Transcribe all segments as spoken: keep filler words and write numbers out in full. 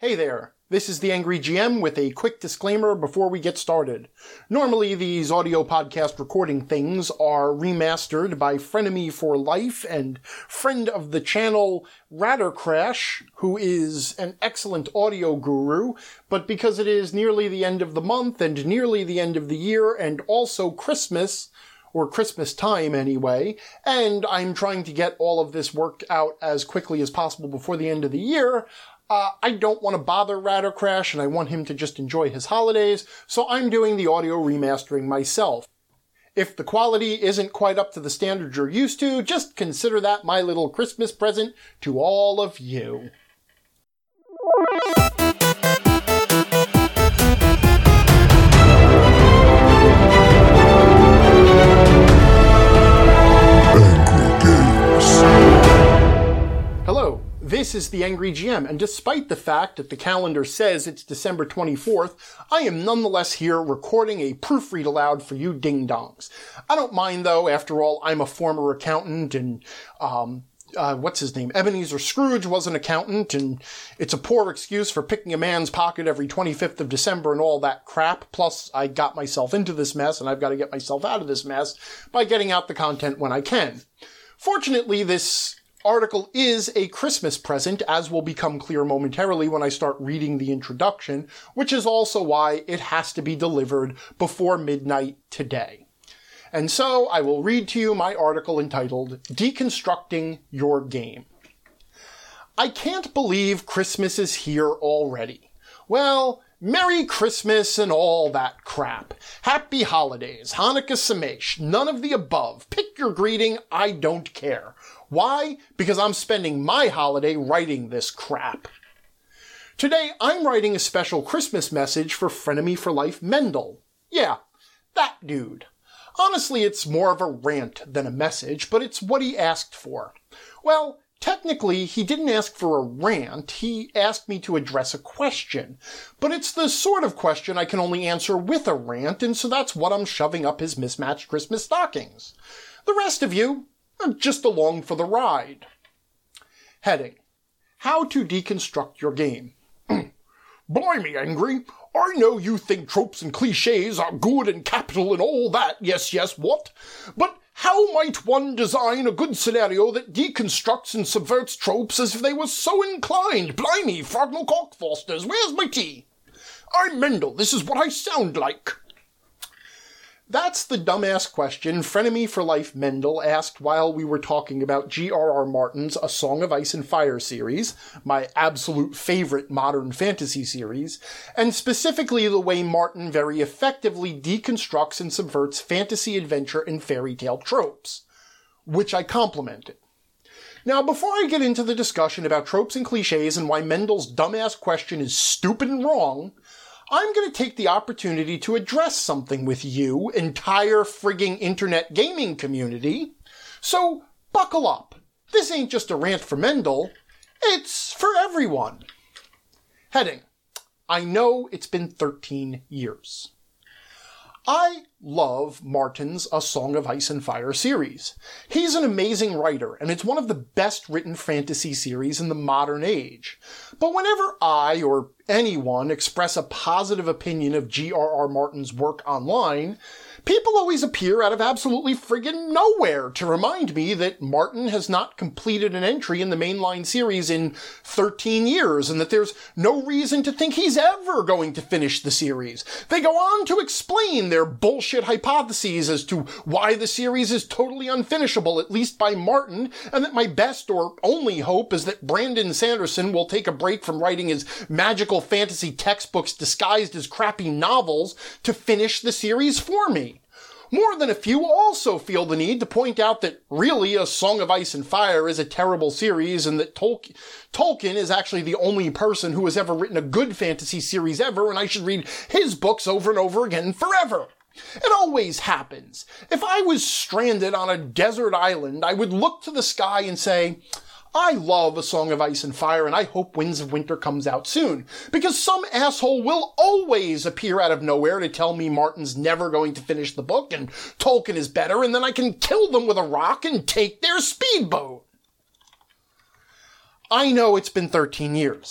Hey there, this is the Angry G M with a quick disclaimer before we get started. Normally these audio podcast recording things are remastered by Frenemy for Life and friend of the channel Rattercrash, who is an excellent audio guru, but because it is nearly the end of the month and nearly the end of the year and also Christmas, or Christmas time anyway, and I'm trying to get all of this worked out as quickly as possible before the end of the year, Uh, I don't want to bother Rattercrash, and I want him to just enjoy his holidays, so I'm doing the audio remastering myself. If the quality isn't quite up to the standard you're used to, just consider that my little Christmas present to all of you. Hello. This is the Angry G M, and despite the fact that the calendar says it's December twenty-fourth, I am nonetheless here recording a proofread aloud for you ding-dongs. I don't mind, though. After all, I'm a former accountant, and, um, uh, what's his name? Ebenezer Scrooge was an accountant, and it's a poor excuse for picking a man's pocket every twenty-fifth of December and all that crap. Plus, I got myself into this mess, and I've got to get myself out of this mess by getting out the content when I can. Fortunately, this article is a Christmas present, as will become clear momentarily when I start reading the introduction, which is also why it has to be delivered before midnight today. And so I will read to you my article entitled, Deconstructing Your Game. I can't believe Christmas is here already. Well, Merry Christmas and all that crap. Happy holidays, Hanukkah Samesh, none of the above. Pick your greeting, I don't care. Why? Because I'm spending my holiday writing this crap. Today, I'm writing a special Christmas message for Frenemy for Life Mendel. Yeah, that dude. Honestly, it's more of a rant than a message, but it's what he asked for. Well, technically, he didn't ask for a rant, he asked me to address a question. But it's the sort of question I can only answer with a rant, and so that's what I'm shoving up his mismatched Christmas stockings. The rest of you, just along for the ride. Heading: How to deconstruct your game. Blimey, Angry, I know you think tropes and cliches are good and capital and all that, yes, yes, what? But how might one design a good scenario that deconstructs and subverts tropes as if they were so inclined? Blimey, Frognal Cockfosters, where's my tea? I'm Mendel, this is what I sound like. That's the dumbass question Frenemy for Life Mendel asked while we were talking about G R R Martin's A Song of Ice and Fire series, my absolute favorite modern fantasy series, and specifically the way Martin very effectively deconstructs and subverts fantasy, adventure, and fairy tale tropes, which I complimented. Now, before I get into the discussion about tropes and cliches and why Mendel's dumbass question is stupid and wrong, I'm going to take the opportunity to address something with you, entire frigging internet gaming community. So, buckle up. This ain't just a rant for Mendel. It's for everyone. Heading: I know it's been thirteen years. I love Martin's A Song of Ice and Fire series. He's an amazing writer, and it's one of the best written fantasy series in the modern age. But whenever I, or anyone, express a positive opinion of G R R Martin's work online, people always appear out of absolutely friggin' nowhere to remind me that Martin has not completed an entry in the mainline series in thirteen years, and that there's no reason to think he's ever going to finish the series. They go on to explain their bullshit hypotheses as to why the series is totally unfinishable, at least by Martin, and that my best or only hope is that Brandon Sanderson will take a break from writing his magical fantasy textbooks disguised as crappy novels to finish the series for me. More than a few also feel the need to point out that really A Song of Ice and Fire is a terrible series, and that Tol- Tolkien is actually the only person who has ever written a good fantasy series ever, and I should read his books over and over again forever. It always happens. If I was stranded on a desert island, I would look to the sky and say, I love A Song of Ice and Fire, and I hope Winds of Winter comes out soon, because some asshole will always appear out of nowhere to tell me Martin's never going to finish the book and Tolkien is better, and then I can kill them with a rock and take their speedboat. I know it's been thirteen years.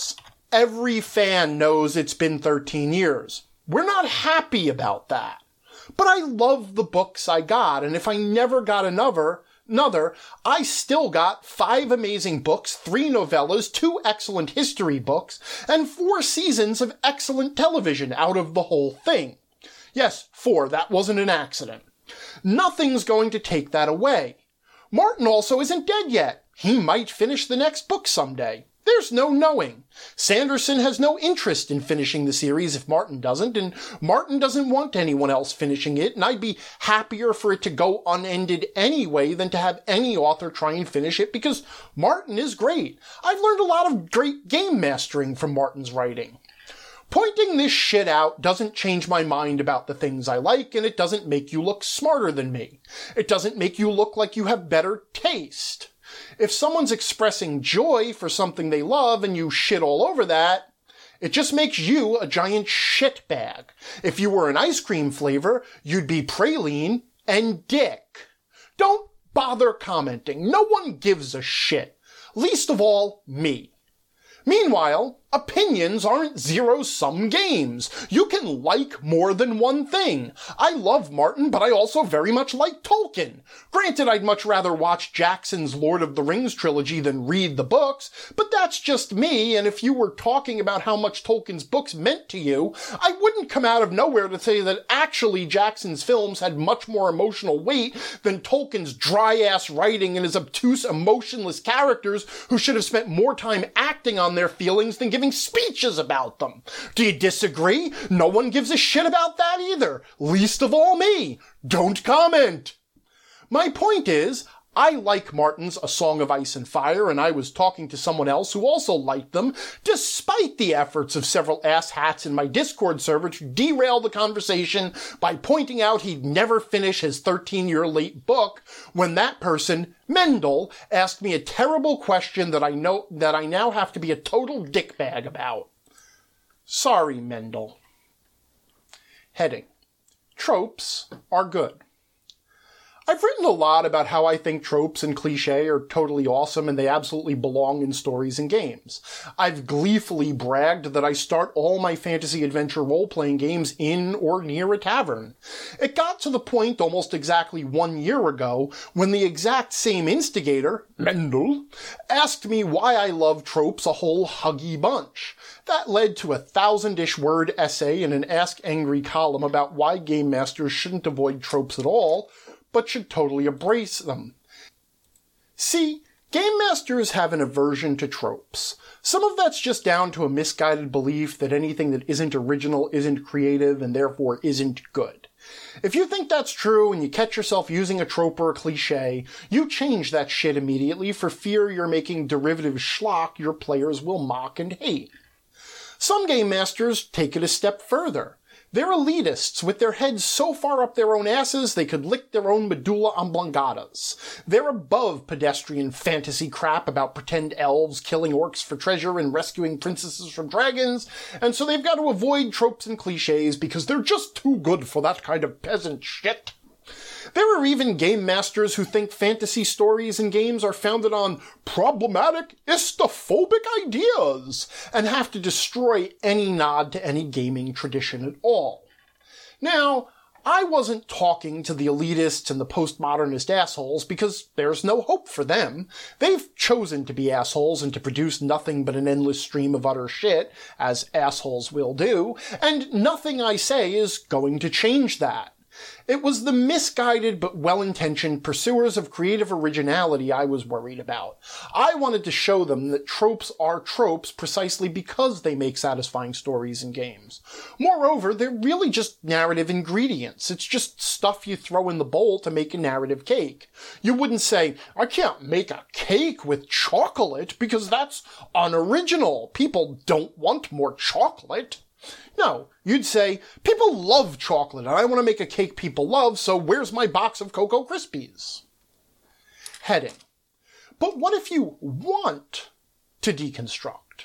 Every fan knows it's been thirteen years. We're not happy about that. But I love the books I got, and if I never got another, another, I still got five amazing books, three novellas, two excellent history books, and four seasons of excellent television out of the whole thing. Yes, four. That wasn't an accident. Nothing's going to take that away. Martin also isn't dead yet. He might finish the next book someday. There's no knowing. Sanderson has no interest in finishing the series if Martin doesn't, and Martin doesn't want anyone else finishing it, and I'd be happier for it to go unended anyway than to have any author try and finish it, because Martin is great. I've learned a lot of great game mastering from Martin's writing. Pointing this shit out doesn't change my mind about the things I like, and it doesn't make you look smarter than me. It doesn't make you look like you have better taste. If someone's expressing joy for something they love and you shit all over that, it just makes you a giant shitbag. If you were an ice cream flavor, you'd be praline and dick. Don't bother commenting. No one gives a shit. Least of all, me. Meanwhile, opinions aren't zero-sum games. You can like more than one thing. I love Martin, but I also very much like Tolkien. Granted, I'd much rather watch Jackson's Lord of the Rings trilogy than read the books, but that's just me, and if you were talking about how much Tolkien's books meant to you, I wouldn't come out of nowhere to say that actually Jackson's films had much more emotional weight than Tolkien's dry-ass writing and his obtuse, emotionless characters who should have spent more time acting on their feelings than giving speeches about them. Do you disagree? No one gives a shit about that either. Least of all me. Don't comment. My point is, I like Martin's A Song of Ice and Fire, and I was talking to someone else who also liked them, despite the efforts of several asshats in my Discord server to derail the conversation by pointing out he'd never finish his thirteen-year late book, when that person, Mendel, asked me a terrible question that I know that I now have to be a total dickbag about. Sorry, Mendel. Heading. Tropes are good. I've written a lot about how I think tropes and cliché are totally awesome and they absolutely belong in stories and games. I've gleefully bragged that I start all my fantasy adventure role-playing games in or near a tavern. It got to the point almost exactly one year ago when the exact same instigator, Mendel, asked me why I love tropes a whole huggy bunch. That led to a thousand-ish word essay in an Ask Angry column about why game masters shouldn't avoid tropes at all, but should totally embrace them. See, game masters have an aversion to tropes. Some of that's just down to a misguided belief that anything that isn't original isn't creative and therefore isn't good. If you think that's true and you catch yourself using a trope or a cliché, you change that shit immediately for fear you're making derivative schlock your players will mock and hate. Some game masters take it a step further. They're elitists with their heads so far up their own asses they could lick their own medulla oblongatas. They're above pedestrian fantasy crap about pretend elves killing orcs for treasure and rescuing princesses from dragons, and so they've got to avoid tropes and cliches because they're just too good for that kind of peasant shit. There are even game masters who think fantasy stories and games are founded on problematic, istophobic ideas, and have to destroy any nod to any gaming tradition at all. Now, I wasn't talking to the elitists and the postmodernist assholes because there's no hope for them. They've chosen to be assholes and to produce nothing but an endless stream of utter shit, as assholes will do, and nothing I say is going to change that. It was the misguided but well-intentioned pursuers of creative originality I was worried about. I wanted to show them that tropes are tropes precisely because they make satisfying stories and games. Moreover, they're really just narrative ingredients. It's just stuff you throw in the bowl to make a narrative cake. You wouldn't say, I can't make a cake with chocolate because that's unoriginal. People don't want more chocolate. No, you'd say, people love chocolate, and I want to make a cake people love, so where's my box of Cocoa Krispies? Heading. But what if you want to deconstruct?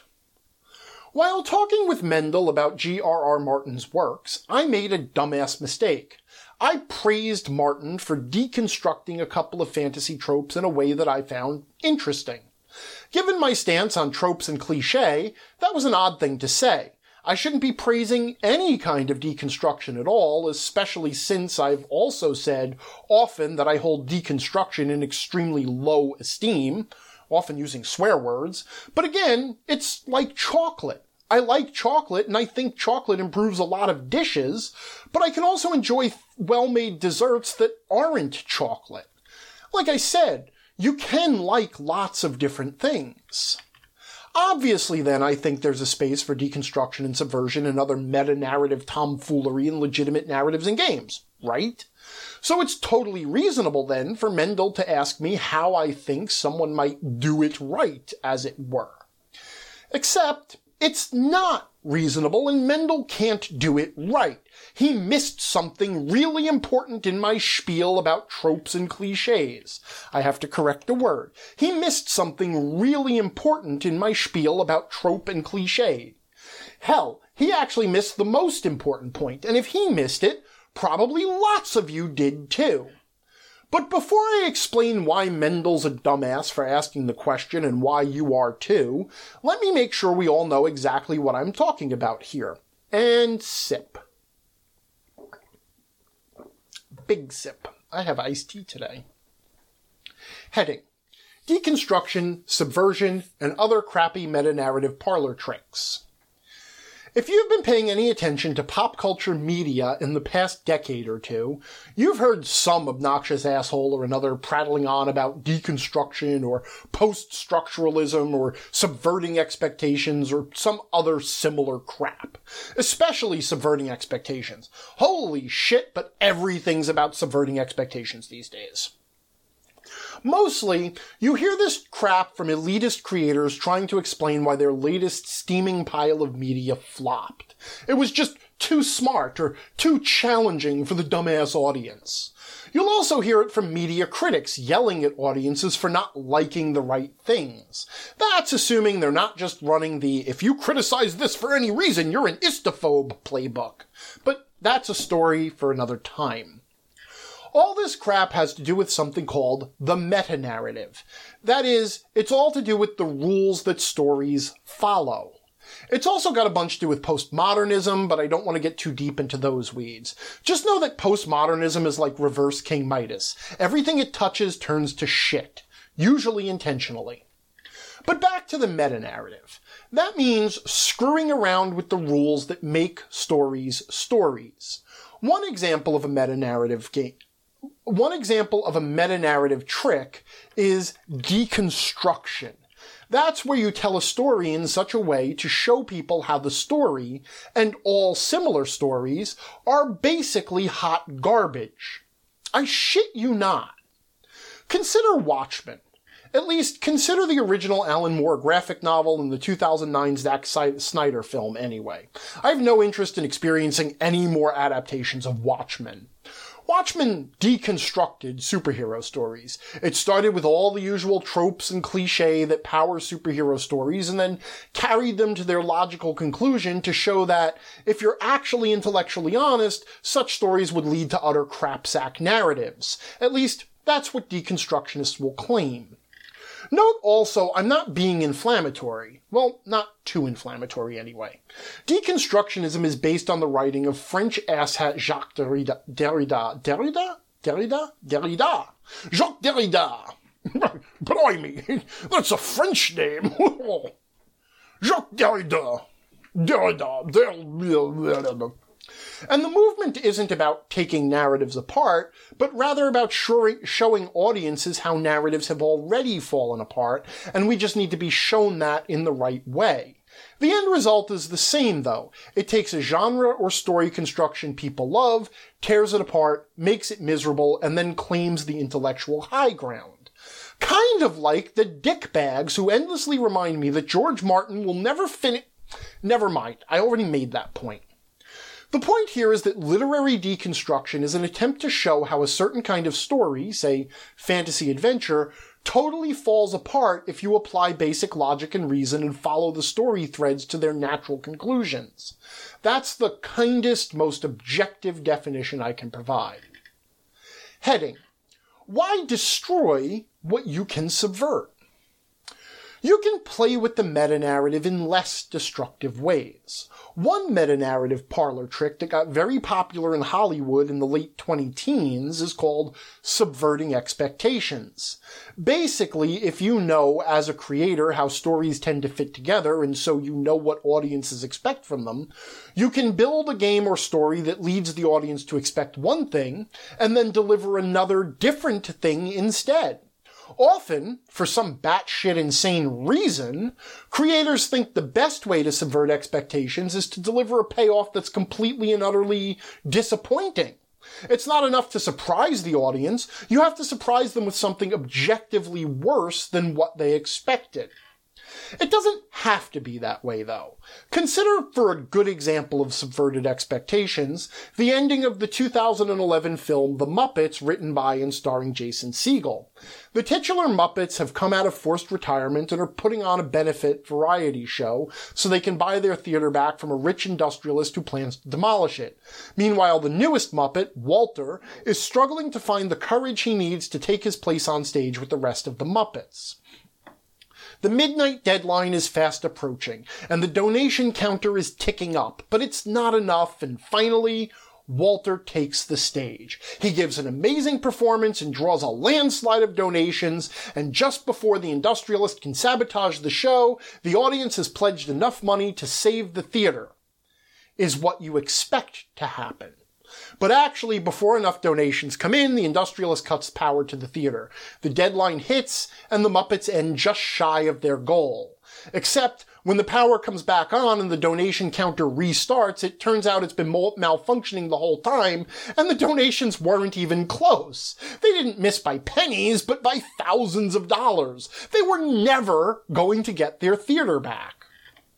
While talking with Mendel about G R R Martin's works, I made a dumbass mistake. I praised Martin for deconstructing a couple of fantasy tropes in a way that I found interesting. Given my stance on tropes and cliché, that was an odd thing to say. I shouldn't be praising any kind of deconstruction at all, especially since I've also said often that I hold deconstruction in extremely low esteem, often using swear words. But again, it's like chocolate. I like chocolate, and I think chocolate improves a lot of dishes, but I can also enjoy well-made desserts that aren't chocolate. Like I said, you can like lots of different things. Obviously, then, I think there's a space for deconstruction and subversion and other meta-narrative tomfoolery in legitimate narratives and games, right? So it's totally reasonable, then, for Mendel to ask me how I think someone might do it right, as it were. Except, it's not reasonable, and Mendel can't do it right. He missed something really important in my spiel about tropes and cliches. I have to correct the word. He missed something really important in my spiel about trope and cliche. Hell, he actually missed the most important point, and if he missed it, probably lots of you did too. But before I explain why Mendel's a dumbass for asking the question and why you are too, let me make sure we all know exactly what I'm talking about here. And sip. Big sip. I have iced tea today. Heading: Deconstruction, Subversion, and Other Crappy Meta-Narrative Parlor Tricks. If you've been paying any attention to pop culture media in the past decade or two, you've heard some obnoxious asshole or another prattling on about deconstruction or post-structuralism or subverting expectations or some other similar crap. Especially subverting expectations. Holy shit, but everything's about subverting expectations these days. Mostly, you hear this crap from elitist creators trying to explain why their latest steaming pile of media flopped. It was just too smart or too challenging for the dumbass audience. You'll also hear it from media critics yelling at audiences for not liking the right things. That's assuming they're not just running the "if you criticize this for any reason, you're an istophobe" playbook. But that's a story for another time. All this crap has to do with something called the meta-narrative. That is, it's all to do with the rules that stories follow. It's also got a bunch to do with postmodernism, but I don't want to get too deep into those weeds. Just know that postmodernism is like reverse King Midas. Everything it touches turns to shit, usually intentionally. But back to the meta-narrative. That means screwing around with the rules that make stories stories. One example of a meta-narrative game One example of a meta-narrative trick is deconstruction. That's where you tell a story in such a way to show people how the story, and all similar stories, are basically hot garbage. I shit you not. Consider Watchmen. At least, consider the original Alan Moore graphic novel and the two thousand nine Zack Snyder film anyway. I have no interest in experiencing any more adaptations of Watchmen. Watchmen deconstructed superhero stories. It started with all the usual tropes and cliché that power superhero stories, and then carried them to their logical conclusion to show that, if you're actually intellectually honest, such stories would lead to utter crapsack narratives. At least, that's what deconstructionists will claim. Note also, I'm not being inflammatory. Well, not too inflammatory anyway. Deconstructionism is based on the writing of French asshat Jacques Derrida. Derrida? Derrida? Derrida? Derrida. Jacques Derrida. Blimey, that's a French name. Jacques Derrida. Derrida. Derrida. And the movement isn't about taking narratives apart, but rather about showing audiences how narratives have already fallen apart, and we just need to be shown that in the right way. The end result is the same, though. It takes a genre or story construction people love, tears it apart, makes it miserable, and then claims the intellectual high ground. Kind of like the dickbags who endlessly remind me that George Martin will never finish... Never mind, I already made that point. The point here is that literary deconstruction is an attempt to show how a certain kind of story, say fantasy adventure, totally falls apart if you apply basic logic and reason and follow the story threads to their natural conclusions. That's the kindest, most objective definition I can provide. Heading: Why destroy what you can subvert? You can play with the meta-narrative in less destructive ways. One meta-narrative parlor trick that got very popular in Hollywood in the late twenty-teens is called subverting expectations. Basically, if you know, as a creator, how stories tend to fit together, and so you know what audiences expect from them, you can build a game or story that leads the audience to expect one thing, and then deliver another different thing instead. Often, for some batshit insane reason, creators think the best way to subvert expectations is to deliver a payoff that's completely and utterly disappointing. It's not enough to surprise the audience, you have to surprise them with something objectively worse than what they expected. It doesn't have to be that way, though. Consider, for a good example of subverted expectations, the ending of the two thousand eleven film The Muppets, written by and starring Jason Segel. The titular Muppets have come out of forced retirement and are putting on a benefit variety show so they can buy their theater back from a rich industrialist who plans to demolish it. Meanwhile, the newest Muppet, Walter, is struggling to find the courage he needs to take his place on stage with the rest of the Muppets. The midnight deadline is fast approaching, and the donation counter is ticking up, but it's not enough, and finally, Walter takes the stage. He gives an amazing performance and draws a landslide of donations, and just before the industrialist can sabotage the show, the audience has pledged enough money to save the theater. Is what you expect to happen. But actually, before enough donations come in, the industrialist cuts power to the theater. The deadline hits, and the Muppets end just shy of their goal. Except, when the power comes back on and the donation counter restarts, it turns out it's been malfunctioning the whole time, and the donations weren't even close. They didn't miss by pennies, but by thousands of dollars. They were never going to get their theater back.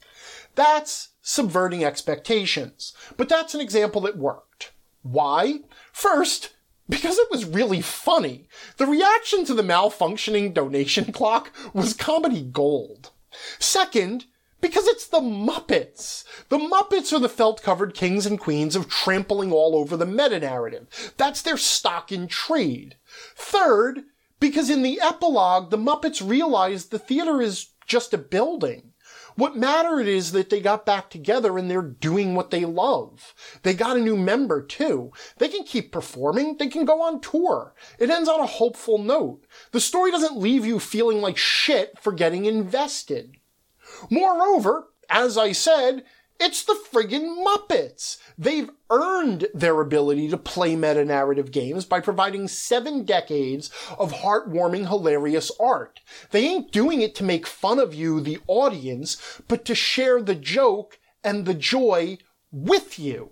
That's subverting expectations. But that's an example that worked. Why? First, because it was really funny. The reaction to the malfunctioning donation clock was comedy gold. Second, because it's the Muppets. The Muppets are the felt-covered kings and queens of trampling all over the meta-narrative. That's their stock in trade. Third, because in the epilogue, the Muppets realize the theater is just a building. What mattered is that they got back together and they're doing what they love. They got a new member, too. They can keep performing. They can go on tour. It ends on a hopeful note. The story doesn't leave you feeling like shit for getting invested. Moreover, as I said, it's the friggin' Muppets. They've earned their ability to play meta-narrative games by providing seven decades of heartwarming, hilarious art. They ain't doing it to make fun of you, the audience, but to share the joke and the joy with you.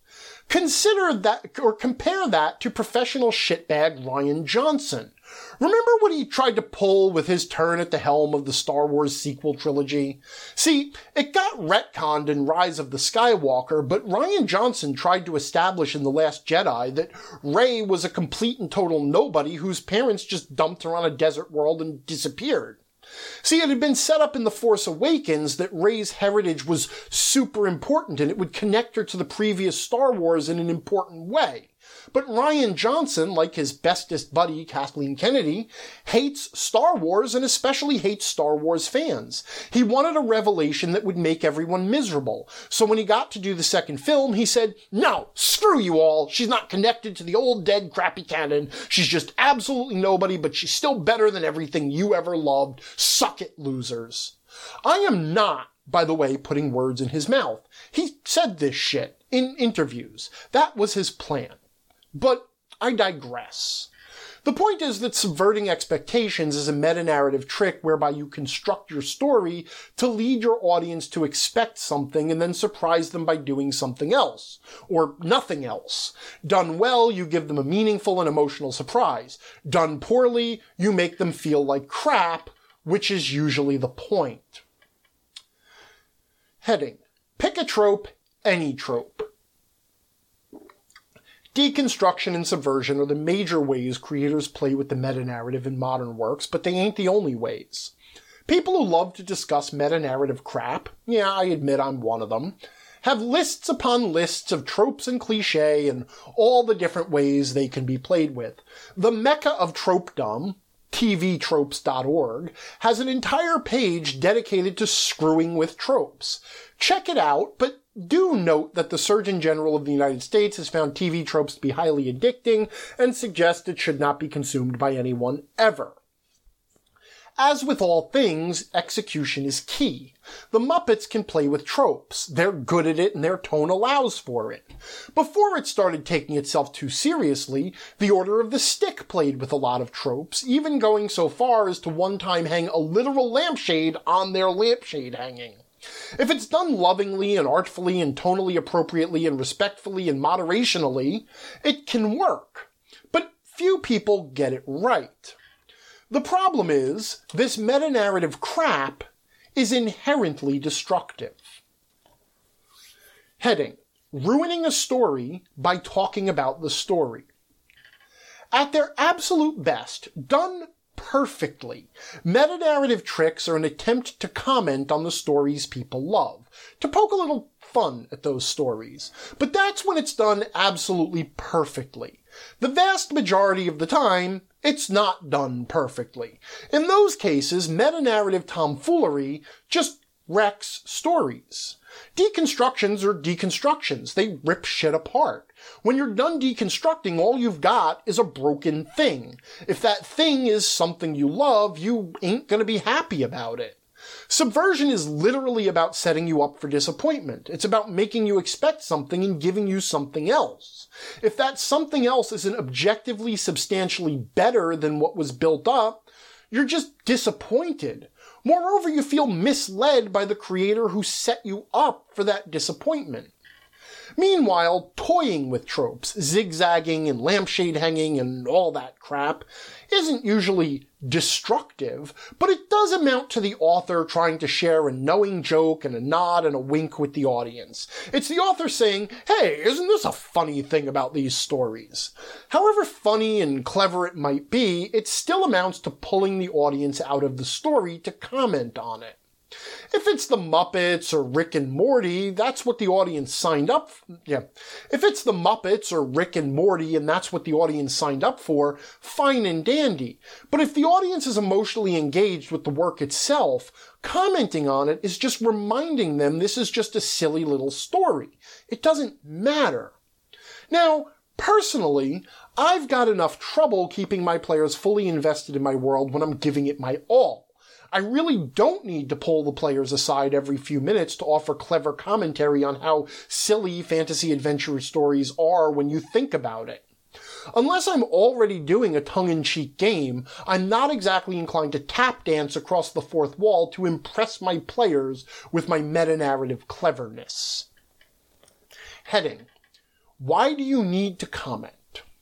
Consider that, or compare that to professional shitbag Rian Johnson. Remember what he tried to pull with his turn at the helm of the Star Wars sequel trilogy? See, it got retconned in Rise of the Skywalker, but Rian Johnson tried to establish in The Last Jedi that Rey was a complete and total nobody whose parents just dumped her on a desert world and disappeared. See, it had been set up in The Force Awakens that Rey's heritage was super important and it would connect her to the previous Star Wars in an important way. But Rian Johnson, like his bestest buddy Kathleen Kennedy, hates Star Wars and especially hates Star Wars fans. He wanted a revelation that would make everyone miserable. So when he got to do the second film, he said, "No, screw you all. She's not connected to the old dead crappy canon. She's just absolutely nobody, but she's still better than everything you ever loved. Suck it, losers." I am not, by the way, putting words in his mouth. He said this shit in interviews. That was his plan. But I digress. The point is that subverting expectations is a meta-narrative trick whereby you construct your story to lead your audience to expect something and then surprise them by doing something else, or nothing else. Done well, you give them a meaningful and emotional surprise. Done poorly, you make them feel like crap, which is usually the point. Heading: pick a trope, any trope. Deconstruction and subversion are the major ways creators play with the meta-narrative in modern works, but they ain't the only ways. People who love to discuss meta-narrative crap, yeah, I admit I'm one of them, have lists upon lists of tropes and cliché and all the different ways they can be played with. The mecca of trope-dumb, T V tropes dot org, has an entire page dedicated to screwing with tropes. Check it out, but do note that the Surgeon General of the United States has found T V tropes to be highly addicting and suggests it should not be consumed by anyone ever. As with all things, execution is key. The Muppets can play with tropes. They're good at it and their tone allows for it. Before it started taking itself too seriously, the Order of the Stick played with a lot of tropes, even going so far as to one time hang a literal lampshade on their lampshade hanging. If it's done lovingly and artfully and tonally appropriately and respectfully and moderationally, it can work. But few people get it right. The problem is, this meta-narrative crap is inherently destructive. Heading: Ruining a story by talking about the story. At their absolute best, done perfectly, meta-narrative tricks are an attempt to comment on the stories people love, to poke a little fun at those stories. But that's when it's done absolutely perfectly. The vast majority of the time, it's not done perfectly. In those cases, meta-narrative tomfoolery just wrecks stories. Deconstructions are deconstructions. They rip shit apart. When you're done deconstructing, all you've got is a broken thing. If that thing is something you love, you ain't gonna be happy about it. Subversion is literally about setting you up for disappointment. It's about making you expect something and giving you something else. If that something else isn't objectively substantially better than what was built up, you're just disappointed. Moreover, you feel misled by the creator who set you up for that disappointment. Meanwhile, toying with tropes, zigzagging and lampshade hanging and all that crap, isn't usually destructive, but it does amount to the author trying to share a knowing joke and a nod and a wink with the audience. It's the author saying, hey, isn't this a funny thing about these stories? However funny and clever it might be, it still amounts to pulling the audience out of the story to comment on it. If it's the Muppets or Rick and Morty, that's what the audience signed up for. Yeah. If it's the Muppets or Rick and Morty and that's what the audience signed up for, fine and dandy. But if the audience is emotionally engaged with the work itself, commenting on it is just reminding them this is just a silly little story. It doesn't matter. Now, personally, I've got enough trouble keeping my players fully invested in my world when I'm giving it my all. I really don't need to pull the players aside every few minutes to offer clever commentary on how silly fantasy adventure stories are when you think about it. Unless I'm already doing a tongue-in-cheek game, I'm not exactly inclined to tap dance across the fourth wall to impress my players with my meta-narrative cleverness. Heading: Why do you need to comment?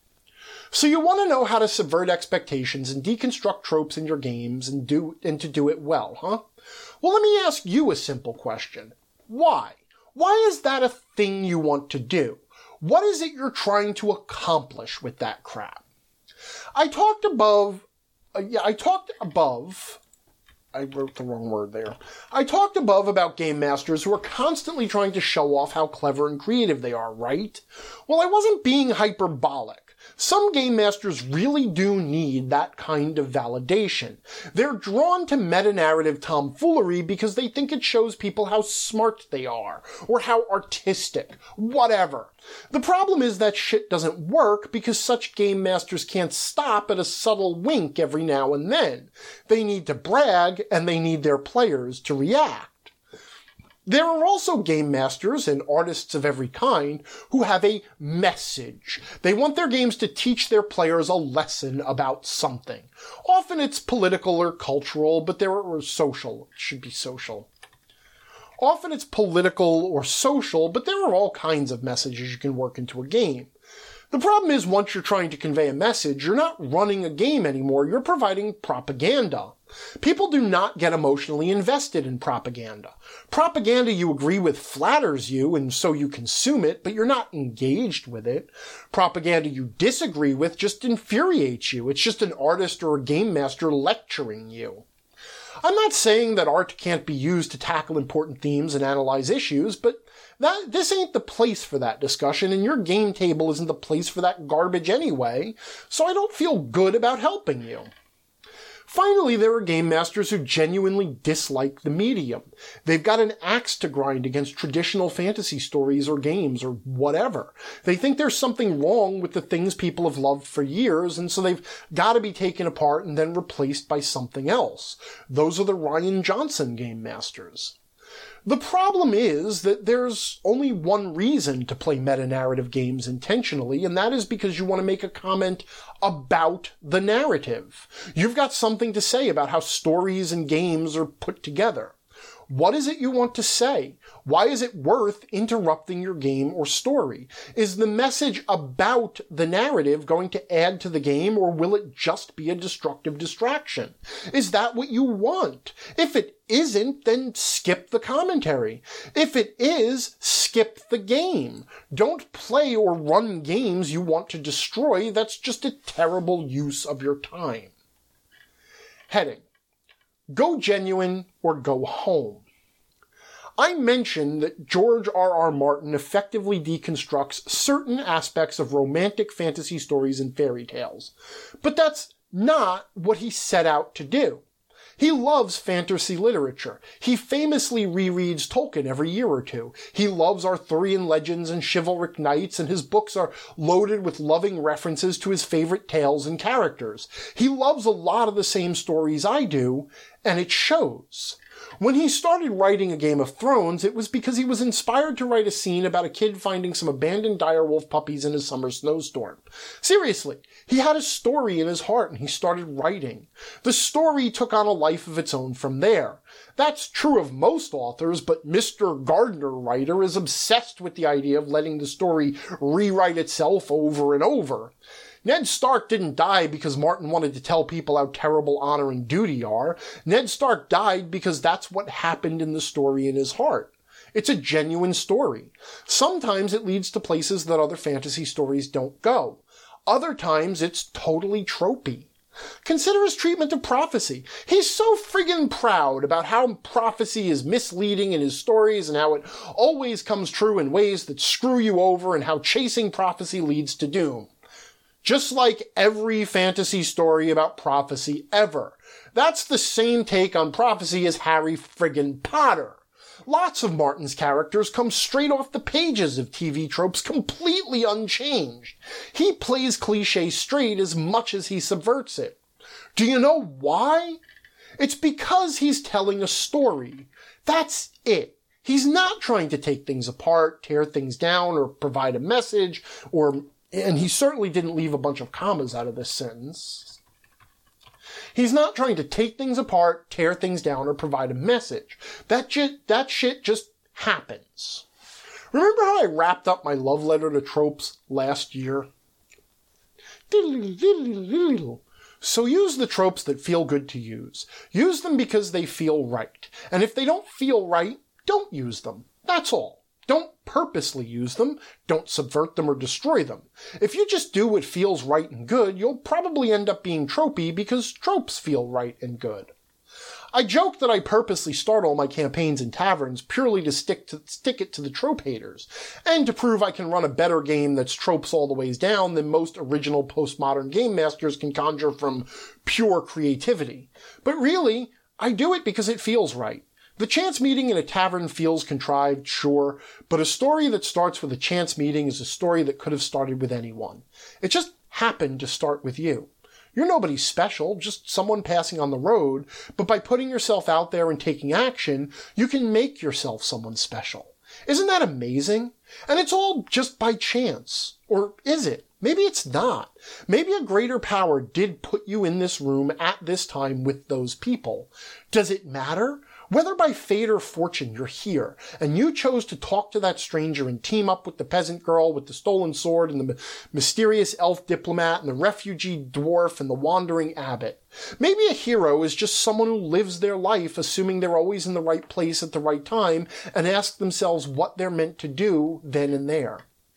So you want to know how to subvert expectations and deconstruct tropes in your games and do and to do it well, huh? Well, let me ask you a simple question. Why? Why is that a thing you want to do? What is it you're trying to accomplish with that crap? I talked above, uh, yeah, I talked above, I wrote the wrong word there. I talked above about game masters who are constantly trying to show off how clever and creative they are, right? Well, I wasn't being hyperbolic. Some game masters really do need that kind of validation. They're drawn to meta-narrative tomfoolery because they think it shows people how smart they are, or how artistic, whatever. The problem is that shit doesn't work because such game masters can't stop at a subtle wink every now and then. They need to brag, and they need their players to react. There are also game masters and artists of every kind who have a message. They want their games to teach their players a lesson about something. Often it's political or cultural, but there are or social. It should be social. Often it's political or social, but there are all kinds of messages you can work into a game. The problem is once you're trying to convey a message, you're not running a game anymore, you're providing propaganda. People do not get emotionally invested in propaganda. Propaganda you agree with flatters you, and so you consume it, but you're not engaged with it. Propaganda you disagree with just infuriates you. It's just an artist or a game master lecturing you. I'm not saying that art can't be used to tackle important themes and analyze issues, but that this ain't the place for that discussion, and your game table isn't the place for that garbage anyway, so I don't feel good about helping you. Finally, there are game masters who genuinely dislike the medium. They've got an axe to grind against traditional fantasy stories or games or whatever. They think there's something wrong with the things people have loved for years, and so they've got to be taken apart and then replaced by something else. Those are the Rian Johnson game masters. The problem is that there's only one reason to play meta-narrative games intentionally, and that is because you want to make a comment about the narrative. You've got something to say about how stories and games are put together. What is it you want to say? Why is it worth interrupting your game or story? Is the message about the narrative going to add to the game, or will it just be a destructive distraction? Is that what you want? If it isn't, then skip the commentary. If it is, skip the game. Don't play or run games you want to destroy. That's just a terrible use of your time. Heading: Go genuine or go home. I mentioned that George R. R. Martin effectively deconstructs certain aspects of romantic fantasy stories and fairy tales. But that's not what he set out to do. He loves fantasy literature. He famously rereads Tolkien every year or two. He loves Arthurian legends and chivalric knights, and his books are loaded with loving references to his favorite tales and characters. He loves a lot of the same stories I do, and it shows. When he started writing A Game of Thrones, it was because he was inspired to write a scene about a kid finding some abandoned direwolf puppies in a summer snowstorm. Seriously, he had a story in his heart and he started writing. The story took on a life of its own from there. That's true of most authors, but Mister Gardner writer is obsessed with the idea of letting the story rewrite itself over and over. Ned Stark didn't die because Martin wanted to tell people how terrible honor and duty are. Ned Stark died because that's what happened in the story in his heart. It's a genuine story. Sometimes it leads to places that other fantasy stories don't go. Other times it's totally tropey. Consider his treatment of prophecy. He's so friggin' proud about how prophecy is misleading in his stories and how it always comes true in ways that screw you over and how chasing prophecy leads to doom. Just like every fantasy story about prophecy ever. That's the same take on prophecy as Harry friggin' Potter. Lots of Martin's characters come straight off the pages of T V tropes completely unchanged. He plays cliché straight as much as he subverts it. Do you know why? It's because he's telling a story. That's it. He's not trying to take things apart, tear things down, or provide a message, or... and he certainly didn't leave a bunch of commas out of this sentence. He's not trying to take things apart, tear things down, or provide a message. That, j- that shit just happens. Remember how I wrapped up my love letter to tropes last year? So use the tropes that feel good to use. Use them because they feel right. And if they don't feel right, don't use them. That's all. Don't purposely use them. Don't subvert them or destroy them. If you just do what feels right and good, you'll probably end up being tropey because tropes feel right and good. I joke that I purposely start all my campaigns in taverns purely to stick to stick it to the trope haters, and to prove I can run a better game that's tropes all the ways down than most original postmodern game masters can conjure from pure creativity. But really, I do it because it feels right. The chance meeting in a tavern feels contrived, sure, but a story that starts with a chance meeting is a story that could have started with anyone. It just happened to start with you. You're nobody special, just someone passing on the road, but by putting yourself out there and taking action, you can make yourself someone special. Isn't that amazing? And it's all just by chance. Or is it? Maybe it's not. Maybe a greater power did put you in this room at this time with those people. Does it matter? Whether by fate or fortune you're here, and you chose to talk to that stranger and team up with the peasant girl with the stolen sword and the mysterious elf diplomat and the refugee dwarf and the wandering abbot. Maybe a hero is just someone who lives their life assuming they're always in the right place at the right time and ask themselves what they're meant to do then and there.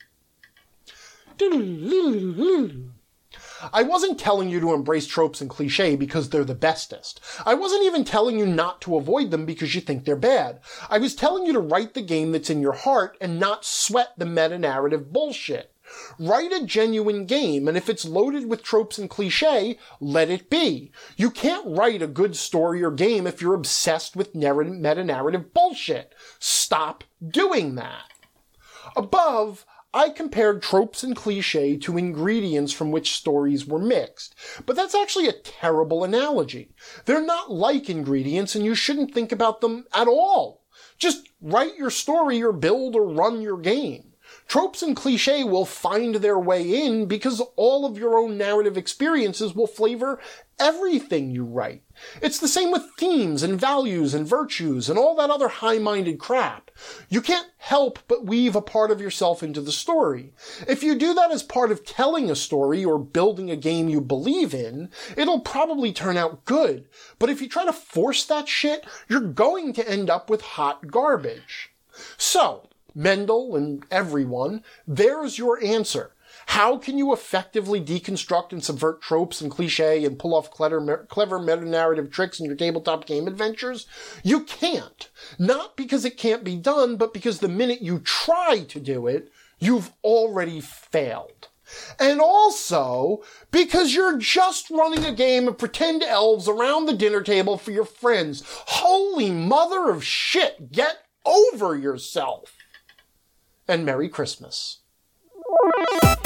I wasn't telling you to embrace tropes and cliché because they're the bestest. I wasn't even telling you not to avoid them because you think they're bad. I was telling you to write the game that's in your heart and not sweat the meta-narrative bullshit. Write a genuine game, and if it's loaded with tropes and cliché, let it be. You can't write a good story or game if you're obsessed with meta-narrative bullshit. Stop doing that. Above, I compared tropes and cliché to ingredients from which stories were mixed. But that's actually a terrible analogy. They're not like ingredients, and you shouldn't think about them at all. Just write your story or build or run your game. Tropes and cliché will find their way in because all of your own narrative experiences will flavor everything you write. It's the same with themes and values and virtues and all that other high-minded crap. You can't help but weave a part of yourself into the story. If you do that as part of telling a story or building a game you believe in, it'll probably turn out good. But if you try to force that shit, you're going to end up with hot garbage. So, Mendel and everyone, there's your answer. How can you effectively deconstruct and subvert tropes and cliché and pull off clever, clever meta-narrative tricks in your tabletop game adventures? You can't. Not because it can't be done, but because the minute you try to do it, you've already failed. And also, because you're just running a game of pretend elves around the dinner table for your friends. Holy mother of shit, get over yourself! And Merry Christmas.